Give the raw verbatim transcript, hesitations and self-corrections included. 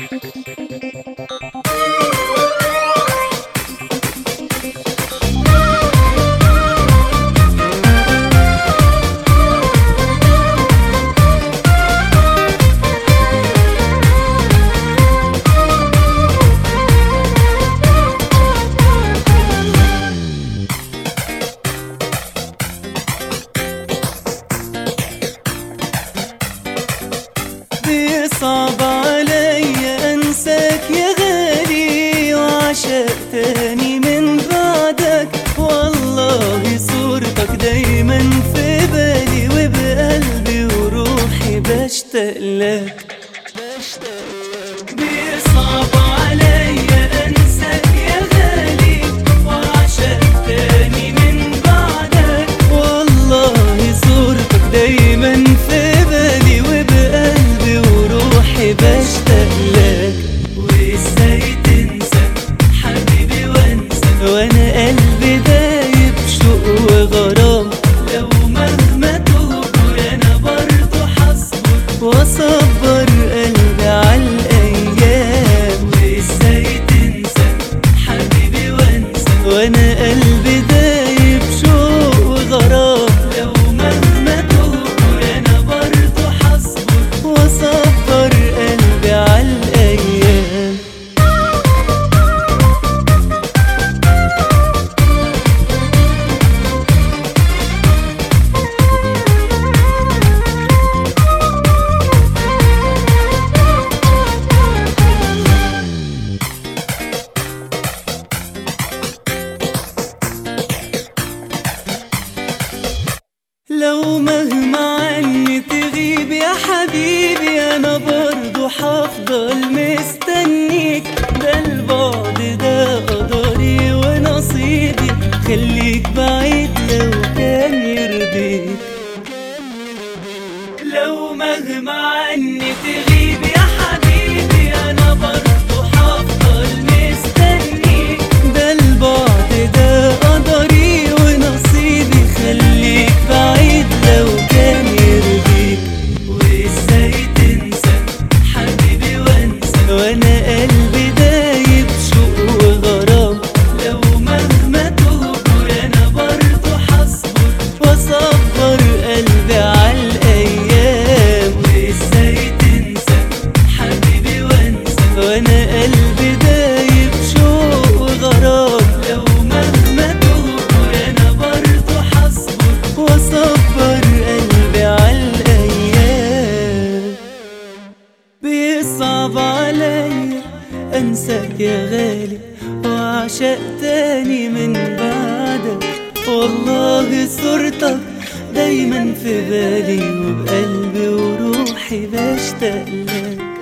صعب عليا انساك يا غالي، وعشق تاني من بعدك. والله صورتك دايما في بالي، وبقلبي وروحي بشتاق لك. بيصعب عليا انساك يا غالي، وعشق تاني من بعدك. والله صورتك دايما في بالي، وبقلبي وروحي بشتاق لك. وازاي تنسى حبيبي وانسى، وانا قلبي دايب شوق وغرام. لو مهما تهجر انا برضو حصبر، واصبر قلبي عالايام. وازاي تنسى حبيبي وانسى، وانا قلبي دايب شوق وغرام. لو مهما تهجر انا برضو حصبر، واصبر قلبي عالايام. لو مهما عني تغيب يا حبيبي، انا برضو حفضل مستنيك. ده البعد ده قدري ونصيبي، خليك بعيد لو كان يرضيك. لو مهما عني تغيب يا حبيبي، انا برضو حفضل مستنيك. ده البعد ده قدري ونصيبي، خليك بعيد لو كان يرضيك. وازاي تنسى حبيبي وانسى، وانا قلبي دايب شوق وغرام. لو مهما تهجر انا برضو حصبر، واصبر قلبي عالايام. وازاي تنسى حبيبي وانسى، وانا قلبي دايب شوق وغرام. لو مهما تهجر انا برضو حصبر، واصبر قلبي عالايام. بيصعب عليا انساك يا غالي، وعشق تاني من بعدك. والله صورتك دايما في بالي، وبقلبي وروحي بشتاق لك.